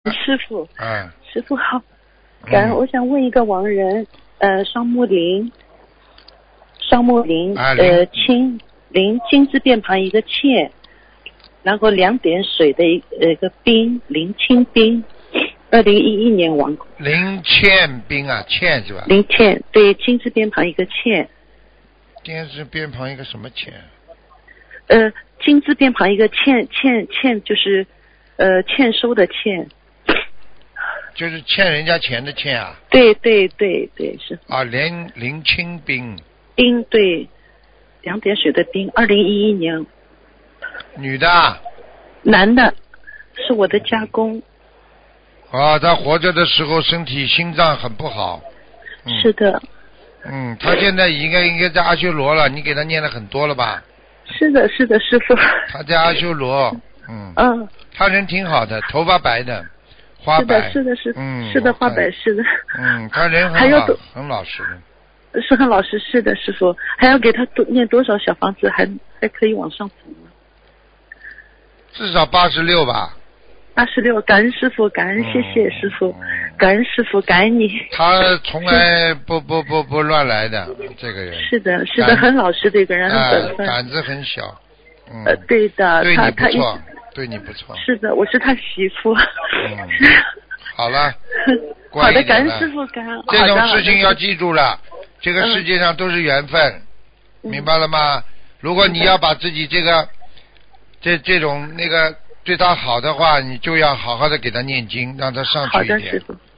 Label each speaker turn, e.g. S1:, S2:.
S1: 师傅，
S2: 嗯，
S1: 师傅好，感恩。我想问一个亡人，双木林，金字边旁一个欠，然后2点水的一个冰，林清冰，2011年亡。
S2: 林倩冰啊，倩是吧？
S1: 林倩，对，金字边旁一个欠。
S2: 金字边旁一个什么倩？
S1: 金字边旁一个欠就是欠收的欠。
S2: 就是欠人家钱的欠啊。
S1: 对，是。
S2: 啊，林清冰。
S1: 冰，对，2点水的冰，2011年。
S2: 女的啊？
S1: 男的，是我的家公。
S2: 啊，他活着的时候身体心脏很不好。
S1: 是的。
S2: 他现在应该在阿修罗了，你给他念了很多了吧？
S1: 是的，师傅。
S2: 他在阿修罗。他人挺好的，头发白的，花白。
S1: 是的，是的，花白，是的。
S2: 他人很好，很老实的。
S1: 是很老实，是的，师傅。还要给他念多少小房子，还可以往上走吗？
S2: 至少86吧。
S1: 86，感恩师傅，感恩，谢谢师傅，感恩师傅，感恩你。
S2: 他从来不乱来的，这个人。是的，
S1: 很老实的一个人，很本分。
S2: 胆子很小。
S1: 对的，
S2: 对你不错，对你不错。
S1: 是的，我是他媳妇。
S2: 好了。
S1: 好的，感恩师傅，感恩。
S2: 这种事情要记住了，这个世界上都是缘分，明白了吗？如果你要把自己这个这种那个对他好的话，你就要好好的给他念经，让他上去一点。好的，师傅。